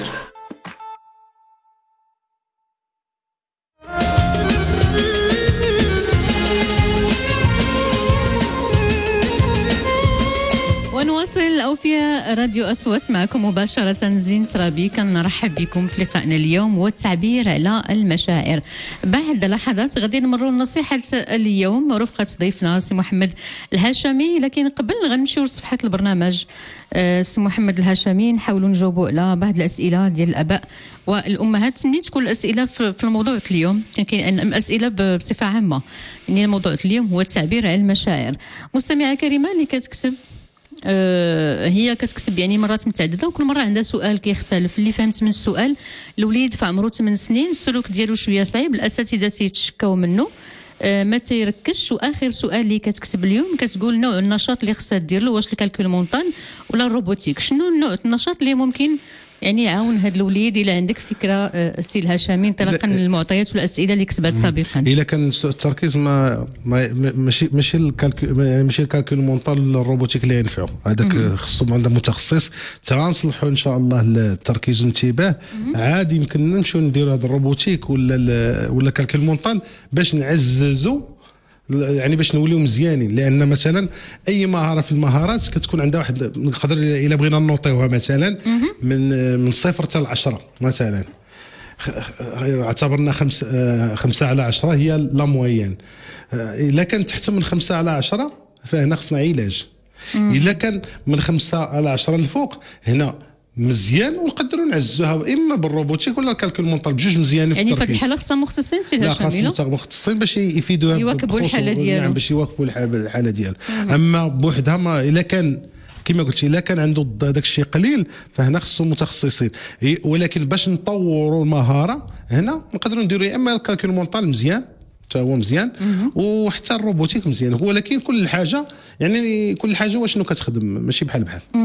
ونواصل الأوفياء راديو أصوات معكم مباشرة زين ترابي. كنرحب بكم في لقائنا اليوم والتعبير على المشاعر. بعد لحظات غادي نمروا لنصيحة اليوم رفقة ضيفنا سي محمد الهاشمي، لكن قبل غنمشيو لصفحة البرنامج سي محمد الهاشمي نحاولوا نجاوبوا على بعض الأسئلة ديال الآباء والأمهات. منين تكون الأسئلة في الموضوع اليوم؟ كاين أسئلة بصفة عامة، يعني الموضوع اليوم هو التعبير على المشاعر. مستمعة كريمة اللي كتكتب هي كتكتب يعني مرات متعدده وكل مره عندها سؤال كيختلف. اللي فهمت من السؤال الوليد في عمره 8 سنين السلوك ديالو شويه صعيب، الاساتذه تيتشكاو منه ما تيركزش. واخر سؤال اللي كتكتب اليوم كتقول نوع النشاط اللي خصها دير له، واش الكالكول مونطال ولا الروبوتيك؟ شنو النوع النشاط اللي ممكن يعني يعاون هذا الوليد؟ الى عندك فكره السي الهاشمي انطلاقا من المعطيات والاسئله اللي كتبات سابقا. الا كان التركيز ماشي الكالكول مونطال الروبوتيك اللي ينفعوا، هذاك خصهم عندنا متخصص تنصلحوا ان شاء الله التركيز والانتباه. عادي يمكن نمشيو نديروا هذا الروبوتيك ولا كالكول مونطال باش نعززوا، يعني باش نوليو مزيانين. لان مثلا اي مهاره في المهارات كتكون عندها واحد نقدر الا بغينا نوطيوها مثلا من 0 حتى 10 مثلا، اعتبرنا 5 على 10 هي لا موين. الا كان تحت من 5 على 10 فهنا خصنا علاج. الا كان من 5 على 10 الفوق هنا مزيان ونقدروا نعزوها اما بالروبوتيك ولا الكالكول مونطال، بجوج مزيانين في التركيز. يعني في هذه الحاله خصها مختصين سي الهاشمي؟ لا خاصهم مختصين باش يفيدوها يواكبوا الحاله ديالهم. نعم باش يواكبوا الحاله ديالهم. اما بوحدها ما الا كان كما قلت الا كان عنده داك الشيء قليل فهنا خصهم متخصصين. ولكن باش نطوروا المهاره هنا نقدروا نديروا اما الكالكول مونطال مزيان حتى هو مزيان وحتى الروبوتيك مزيان، ولكن كل حاجه يعني كل حاجه واشنو كتخدم ماشي بحال.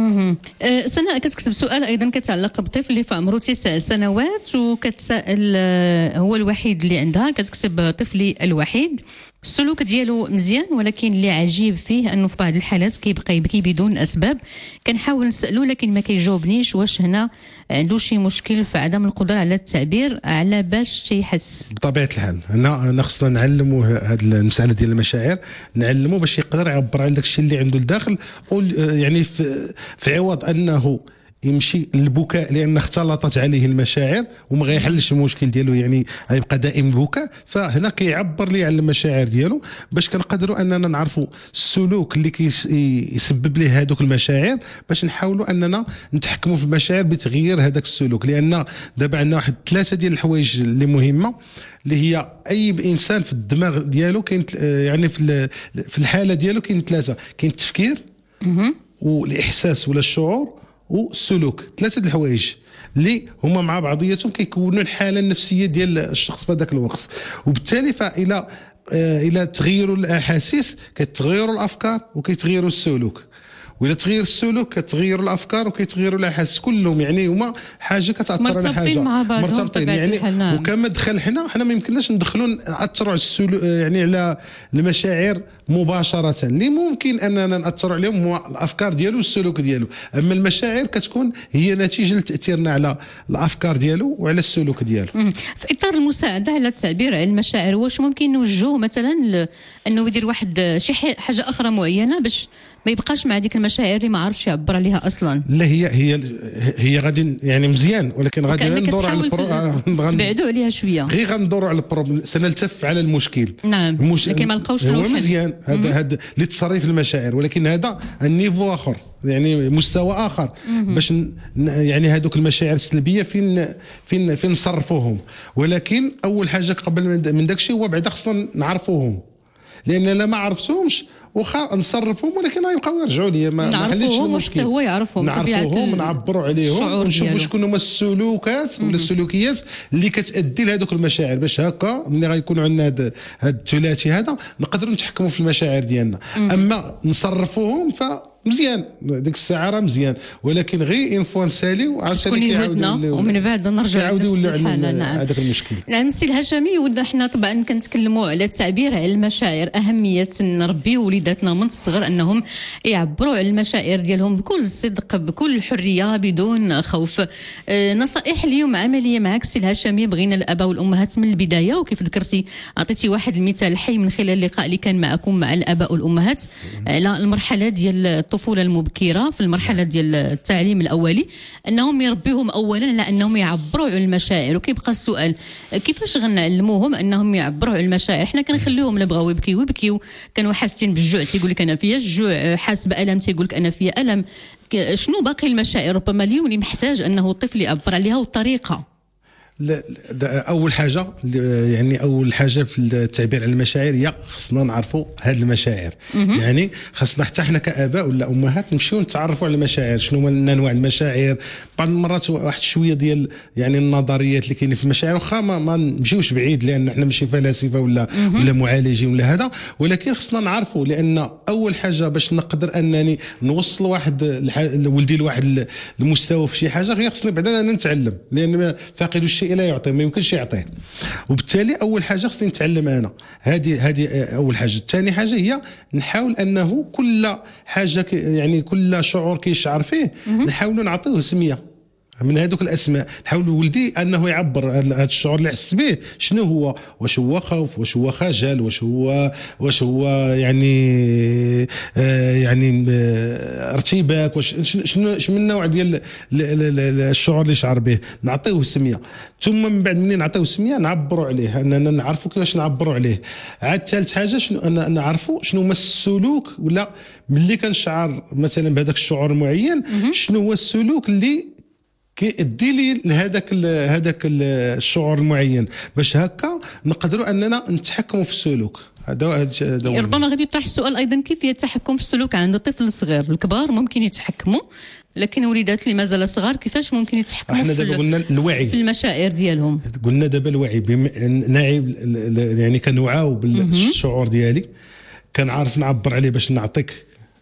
سناء كتكتب سؤال ايضا كتعلق بطفل اللي في عمره 9 سنوات وكتسائل هو الوحيد اللي عندها، كتكتب طفلي الوحيد السلوك ديالو مزيان، ولكن اللي عجيب فيه انه في بعض الحالات كيبقى يبكي بدون اسباب. كنحاول نسالو لكن ما كيجاوبنيش. واش هنا عنده شي مشكل في عدم القدره على التعبير على باش تيحس؟ بطبيعه الحال انا خصنا نعلموا هذه المساله ديال المشاعر، نعلموا باش يقدر يعبر على داك الشيء اللي عنده لداخل، يعني في عوض انه يمشي للبكاء لان اختلطت عليه المشاعر وما غيحلش المشكل ديالو، يعني غيبقى دائم بكاء. فهنا كيعبر لي على المشاعر ديالو باش كنقدروا اننا نعرفوا السلوك اللي كيسبب ليه هذوك المشاعر، باش نحاولوا اننا نتحكموا في المشاعر بتغيير هذاك السلوك. لان دابا عندنا واحد 3 ديال الحوايج اللي مهمه، اللي هي اي انسان في الدماغ ديالو كاين يعني في الحاله ديالو كاين 3، كاين التفكير والاحساس ولا الشعور والسلوك. 3 الحوايج اللي هما مع بعضياتهم كيكونوا الحاله النفسيه ديال الشخص في هذاك الوقت. وبالتالي الى تغيروا الاحاسيس كتغيروا الافكار وكيتغيروا السلوك، وإلا تغير السلوك كتغيروا الافكار وكيتغيروا الاحاسيس، كلهم يعني هما حاجه كتاثر على حاجه مرتبطين يعني. وكما دخل حنا ما يمكنناش ندخلوا ناثروا على السلوك يعني على المشاعر مباشره. اللي ممكن اننا ناثروا عليهم هو الافكار ديالو والسلوك ديالو، اما المشاعر كتكون هي نتيجه لتاثيرنا على الافكار ديالو وعلى السلوك ديالو. في اطار المساعده على التعبير عن المشاعر، واش ممكن نوجهوه مثلا انه يدير واحد شي حاجه اخرى معينه باش ما يبقاش مع ديك المشاعر اللي ما عارفش يعبر عليها اصلا؟ لا هي غادي يعني مزيان، ولكن غادي ندور على تبعدوا عليها شويه، غير غندوروا على البروبليم، سنلتف على المشكل. نعم لكن ما لقاوش هو مزيان هذا لتصريف المشاعر، ولكن هذا النيفو اخر يعني مستوى اخر باش يعني هذوك المشاعر السلبيه فين نصرفوهم. ولكن اول حاجه قبل من داكشي هو بعدا خصنا نعرفوهم، لان الا ما عرفتهمش واخا نصرفهم ولكن غيبقاو يرجعوا لي ما حليتش المشكل. حتى هو يعرفهم، نعرفوهم نعبروا عليهم ونشوفوا شكون هما السلوكات ولا السلوكيات اللي كتادي لهذوك المشاعر، باش هكا ملي غيكونوا عندنا هذا الثلاثي هذا نقدروا نتحكموا في المشاعر ديالنا. اما نصرفوهم مزيان ديك الساعه راه مزيان، ولكن غير ان فوا نساليو عاوتاني كيعاودوا ومن بعد نرجعوا لنفس الحاله. نعم هذاك المشكل. نعم سي الهشامي، ودا حنا طبعا كنتكلموا على التعبير على المشاعر، اهميه نربيو وليداتنا من الصغر انهم يعبروا على المشاعر ديالهم بكل صدق بكل حريه بدون خوف. نصائح اليوم عمليه معك سي الهشامي، بغينا الاباء والامهات من البدايه، وكيف ذكرتي عطيتي واحد المثال حي من خلال اللقاء اللي كان معكم مع الاباء والامهات على المرحله ديال الطفوله المبكره في المرحله ديال التعليم الاولي، انهم يربيهم اولا على انهم يعبروا على المشاعر. وكيبقى السؤال كيفاش غنعلموهم انهم يعبروا على المشاعر؟ حنا كنخليهم لا بغاو يبكيو كانوا حاسين بالجوع تيقول لك انا فيا الجوع، حاس بالم تيقول لك انا فيا الم. شنو باقي المشاعر ربما اليوم اللي محتاج انه الطفل يعبر عليها والطريقه؟ اول حاجه في التعبير عن المشاعر هي خصنا نعرفوا هذه المشاعر. يعني خصنا حتى حنا كاباء ولا امهات نمشيو نتعرفوا على المشاعر، شنو هما انواع المشاعر. بعض المرات واحد شويه ديال يعني النظريات اللي كاينين في المشاعر، واخا ما نمشيوش بعيد لان احنا ماشي فلاسفه ولا معالجين ولا هذا، ولكن خصنا نعرفوا. لان اول حاجه باش نقدر انني نوصل واحد ولدي لواحد المستوى في شي حاجه، غير خصني بعدا انا نتعلم، لان فاقد الشيء لا يعطي، ما يمكنش يعطيه. وبالتالي اول حاجه خصني نتعلم انا، هذه اول حاجه. ثاني حاجه هي نحاول انه كل حاجه يعني كل شعور كيشعر فيه نحاولوا نعطيه سميه من هذوك الاسماء. نحاول ولدي انه يعبر هذا الشعور اللي يحس به شنو هو، واش هو خوف، واش هو خجل، واش هو يعني ارتباك، شنو من نوع ديال الشعور اللي يشعر به، نعطيه سميه. ثم من بعد منين نعطيه سميه نعبروا عليه، اننا نعرفوا كيفاش نعبروا عليه. عاد ثالث حاجه شنو أنا نعرفوا شنو هو السلوك، ولا ملي كنشعر مثلا بهذاك الشعور المعين شنو هو السلوك اللي كيدي لي هذاك الشعور المعين، باش هكا نقدروا اننا نتحكموا في السلوك. هذا ربما غادي يطرح السؤال ايضا كيفيه التحكم في السلوك عند الطفل الصغير. الكبار ممكن يتحكموا لكن وليدات اللي مازال صغار كيفاش ممكن يتحكموا احنا دابا قلنا الوعي في المشاعر ديالهم؟ قلنا دابا الوعي نعي يعني كنوعاو بالشعور ديالي، كنعرف نعبر عليه باش نعطيك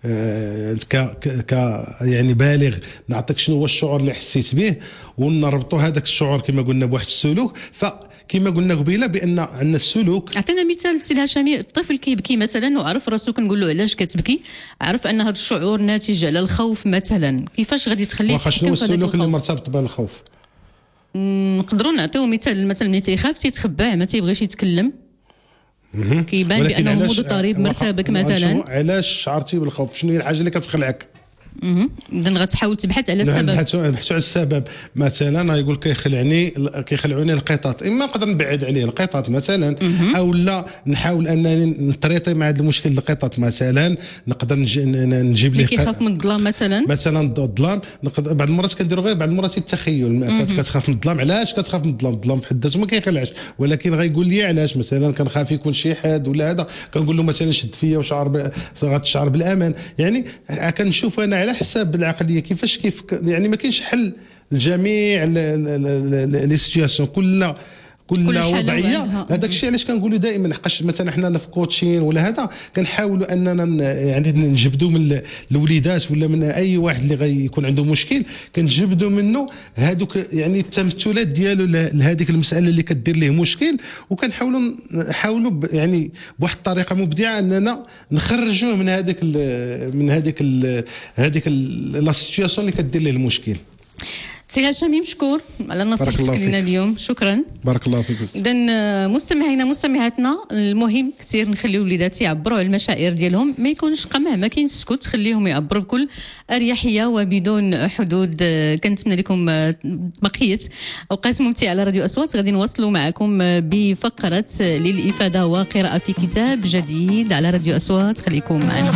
ك يعني بالغ نعطيك شنو هو الشعور اللي حسيت به، ونربطوا هذاك الشعور كما قلنا بواحد السلوك. فكما قلنا قبيله بان عندنا السلوك. عطينا مثال سي هاشمي، الطفل كيبكي مثلا وعرف راسو كنقول له علاش كتبكي، عرف ان هذا الشعور ناتج على الخوف مثلا، كيفاش غادي تخليه يتحكم في هذاك الخوف؟ السلوك اللي مرتبط بالخوف نقدروا نعطيو مثال ملي تيخاف تيتخبع ما تيبغيش يتكلم، كيبان بانه مضطرب مرتبك مثلا. علاش شعرتي بالخوف؟ شنو هي الحاجه اللي كتخلعك؟ اذا غتحاول تبحث على السبب. نبحثوا على السبب. مثلا يقول كيخلعوني القطط، اما نقدر نبعد عليه القطط مثلا، او لا نحاول انني نطريطي مع هذا المشكل القطط مثلا. نقدر نجيب ليه كيخاف من الظلام مثلا الظلام. بعض المرات كنديروا غير بعض المرات التخيل. كتخاف من الظلام، علاش كتخاف من الظلام؟ الظلام في حد ذاته ما كيخلعش، ولكن غيقول لي علاش. مثلا كنخاف يكون شي حد ولا هذا، كنقول له مثلا شد فيا وشعر غتشعر بالامان. يعني كنشوف انا على حساب العقليه كيفاش يعني ما كاينش حل لجميع لي سيتوياسيون كل وضعيه. هذاك الشيء علاش كنقولوا دائما، حقاش مثلا حنا في كوتشين ولا هذا كنحاولوا اننا يعني نجبدوا من الوليدات ولا من اي واحد اللي غيكون عنده مشكل، كنجبدوا منه هذوك يعني التمثلات ديالو لهذيك المساله اللي كدير ليه مشكل، وكنحاولوا يعني بواحد الطريقه مبدعه اننا نخرجوه من هذيك لا سيتوياسيون اللي كدير ليه المشكل. سي هاشمي مشكور على نصيحتك لنا اليوم، شكرا. بارك الله فيك. اذا مستمعينا مستمعاتنا، المهم كثير نخليو الوليدات يعبروا على المشاعر ديالهم، ما يكونش قمع، ما كاينش سكوت، خليهم يعبروا بكل اريحيه وبدون حدود. كنتمنى لكم بقيه اوقات ممتعه على راديو اصوات. غادي نواصلوا معكم بفقره للافاده وقراءه في كتاب جديد على راديو اصوات، خليكم معنا.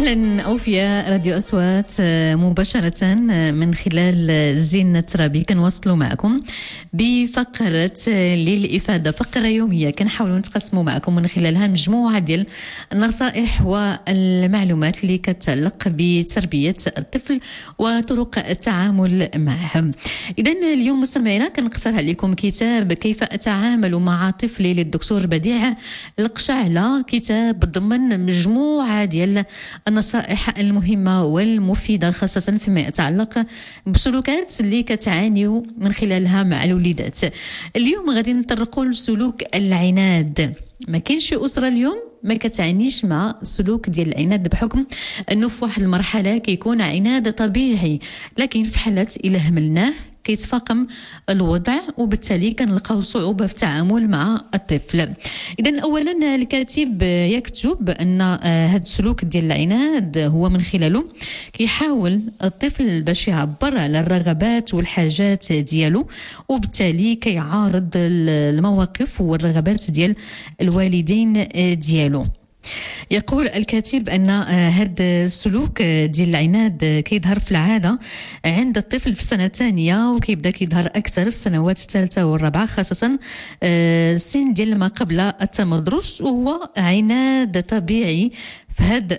أهلا أوفياء راديو أصوات مباشرة من خلال زين الترابي. كنواصلوا معكم بفقرة للإفادة، فقرة يومية كنحاولوا نتقسموا معكم من خلالها مجموعة ديال النصائح والمعلومات اللي كتعلق بتربية الطفل وطرق التعامل معه. إذن اليوم مستمعينا كنقترح عليكم كتاب كيف أتعامل مع طفلي للدكتور بديع القشعلة، كتاب ضمن مجموعة ديال النصائح المهمة والمفيدة خاصة فيما يتعلق بسلوكات اللي كتعانيوا من خلالها مع الوليدات. اليوم غادي نطرقوا لسلوك العناد. ما كاينش شي أسرة اليوم ما كتعانيش مع سلوك ديال العناد، بحكم أنه في واحد المرحلة كيكون عناد طبيعي، لكن في حالات إلا هملناه كيتفاقم الوضع وبالتالي كنلقاو صعوبة في التعامل مع الطفل. إذن أولا الكاتب يكتب أن هذا السلوك ديال العناد هو من خلاله كيحاول الطفل باش يعبر على الرغبات والحاجات ديالو، وبالتالي كيعارض المواقف والرغبات ديال الوالدين ديالو. يقول الكاتب أن هذا السلوك ديال العناد كيظهر في العادة عند الطفل في السنة الثانية، وكيبدا كيظهر أكثر في السنوات الثالثة والرابعة، خاصة السن ديال ما قبل التمدرس، وهو عناد طبيعي في هذه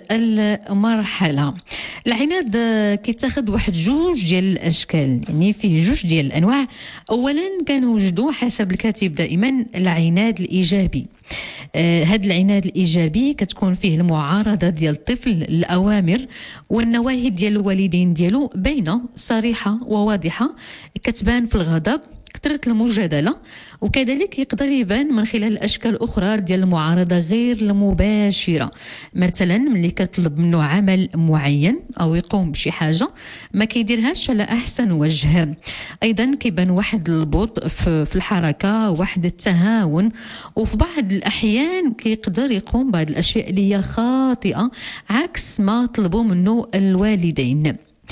المرحلة. العناد كيتاخد واحد جوج ديال الأشكال، يعني فيه جوج ديال الأنواع. أولا كنوجدوا حسب الكاتب دائما العناد الإيجابي. هذا العناد الإيجابي كتكون فيه المعارضة ديال الطفل للأوامر والنواهي ديال الوالدين ديالو باينة صريحة وواضحة، كتبان في الغضب، كثرة المجادلة، وكذلك يقدر يبان من خلال الأشكال أخرى ديال المعارضة غير المباشرة. مثلا ملي كتطلب منه عمل معين أو يقوم بشي حاجة ما كيديرهاش على أحسن وجه. أيضا كيبان واحد البطء في الحركة، واحد التهاون، وفي بعض الأحيان كيقدر يقوم بعض الأشياء اللي هي خاطئة عكس ما طلبوا منه الوالدين.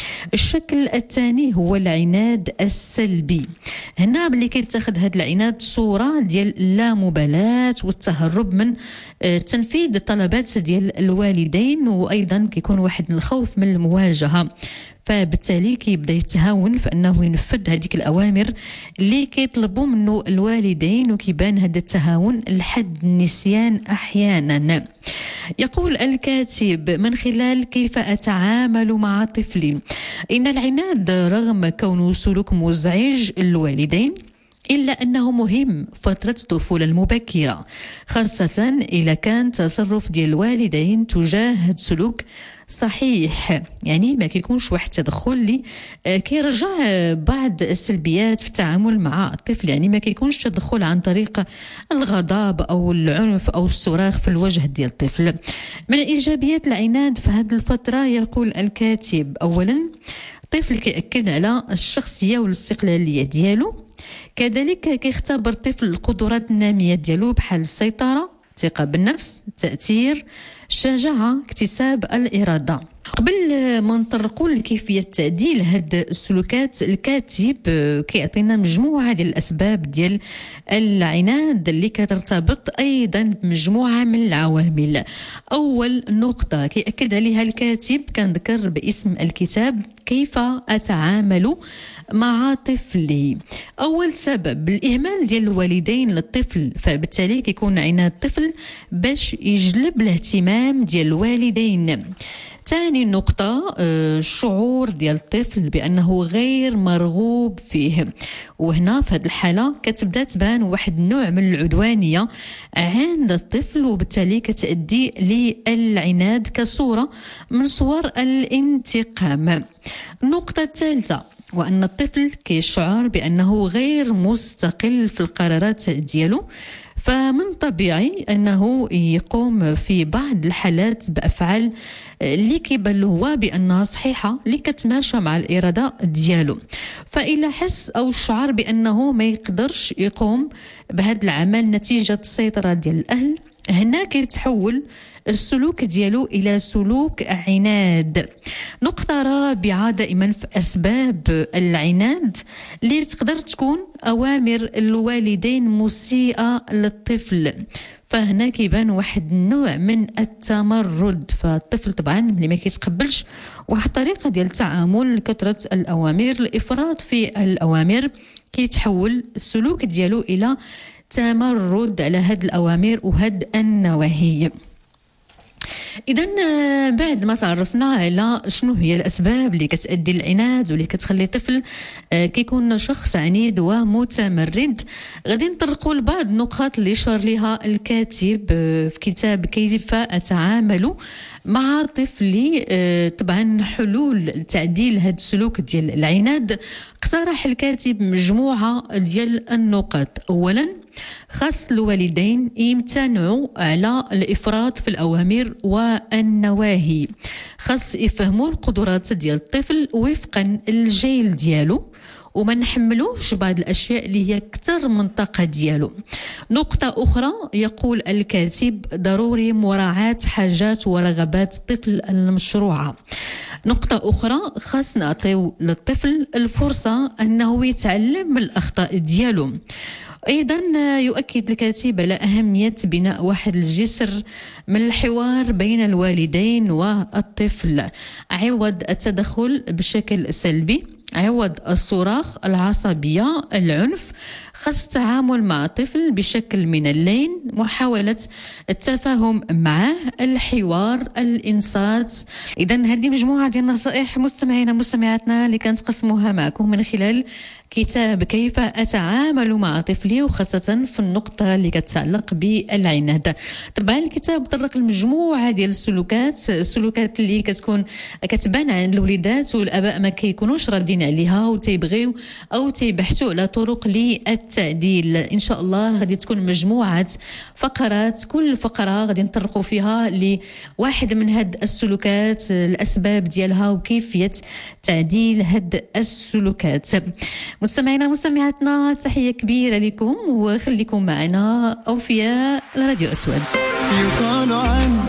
الشكل الثاني هو العناد السلبي. هنا ملي كيتاخذ هذا العناد صورة ديال اللامبالاة والتهرب من تنفيذ الطلبات ديال الوالدين، وأيضا كيكون واحد الخوف من المواجهة، فبالتالي كيبدا يتهاون في انه ينفذ هذيك الاوامر اللي كيطلبوا منه الوالدين، وكيبان هذا التهاون لحد النسيان احيانا. يقول الكاتب من خلال كيف اتعامل مع طفلي ان العناد رغم كونه سلوك مزعج للوالدين إلا أنه مهم فترة الطفولة المبكرة، خاصة إذا كان تصرف ديال الوالدين تجاه هذا السلوك صحيح، يعني ما كيكونش واحد التدخل اللي كيرجع بعض السلبيات في التعامل مع الطفل، يعني ما كيكونش تدخل عن طريق الغضب أو العنف أو الصراخ في الوجه ديال الطفل. من إيجابيات العناد في هذه الفترة يقول الكاتب أولا الطفل كيأكد على الشخصية والاستقلالية ديالو، كذلك كيختبر الطفل القدرات النامية ديالو بحال السيطرة، الثقة بالنفس، التأثير، الشجاعة، اكتساب الإرادة. قبل ما نطرقوا لكيفية تعديل هاد السلوكات، الكاتب كيعطينا مجموعة ديال الأسباب ديال العناد اللي كترتبط أيضا بمجموعة من العوامل. أول نقطة كيأكد عليها الكاتب كنذكر باسم الكتاب كيف أتعامل مع طفلي. أول سبب الإهمال ديال الوالدين للطفل، فبالتالي كيكون عناد الطفل باش يجلب الاهتمام ديال الوالدين. ثاني نقطة الشعور ديال الطفل بأنه غير مرغوب فيه، وهنا في هذه الحالة كتبدا تبان واحد النوع من العدوانية عند الطفل، وبالتالي كتؤدي للعناد كصورة من صور الانتقام. النقطة الثالثة وأن الطفل كيشعر بأنه غير مستقل في القرارات ديالو، فمن طبيعي أنه يقوم في بعض الحالات بأفعال اللي كيبان له هو بأنها صحيحة اللي كتماشى مع الإرادة ديالو، فإلا حس أو شعر بأنه ما يقدرش يقوم بهذا العمل نتيجة السيطرة ديال الأهل هنا كيتحول السلوك ديالو إلى سلوك عناد. نقطة رابعة دائما في أسباب العناد اللي تقدر تكون أوامر الوالدين مسيئة للطفل. فهنا كيبان واحد النوع من التمرد، فالطفل طبعا ملي ما كيتقبلش واحد الطريقة ديال التعامل، كثرة الأوامر، الإفراط في الأوامر، كيتحول السلوك ديالو إلى تمرد على هاد الأوامر وهاد النواهي. إذا بعد ما تعرفنا على شنو هي الأسباب اللي كتأدي العناد واللي كتخلي الطفل كيكون شخص عنيد ومتمرد، غادي نطرقوا لبعض النقاط اللي شار لها الكاتب في كتاب كيف أتعامل مع طفلي. طبعا حلول تعديل هذا السلوك ديال العناد، اقترح الكاتب مجموعة ديال النقاط. أولا، خاص الوالدين يمتنعوا على الإفراط في الأوامر والنواهي، خاص يفهموا القدرات ديال الطفل وفقا الجيل ديالو وما نحملوش بعض الأشياء اللي هي أكثر من الطاقة ديالو. نقطة أخرى يقول الكاتب ضروري مراعاة حاجات ورغبات الطفل المشروعة. نقطة أخرى، خاص نعطيو للطفل الفرصة أنه يتعلم من الأخطاء ديالو. أيضا يؤكد الكاتب على أهمية بناء واحد الجسر من الحوار بين الوالدين والطفل عوض التدخل بشكل سلبي، عوض الصراخ، العصبية، العنف. خاص التعامل مع الطفل بشكل من اللين، محاولة التفاهم معه، الحوار، الإنصات. إذا هذه مجموعة ديال النصائح مستمعينا مستمعاتنا اللي كانت قسموها معكم من خلال كتاب كيف أتعامل مع طفلي، وخاصة في النقطة اللي كتتعلق بالعناد. طبعا الكتاب طرق المجموعة ديال السلوكات اللي كتبان عند الوليدات والآباء ما كيكونوش راضين عليها وتيبغيو أو تيبحثوا على طرق للتعديل. إن شاء الله غادي تكون مجموعة فقرات، كل فقرة غادي نطرقوا فيها لواحد من هاد السلوكات، الأسباب ديالها وكيفية تعديل هاد السلوكات. مستمعينا مستمعاتنا، تحية كبيرة لكم وخليكم معنا أوفياء لراديو أسود. يقال عن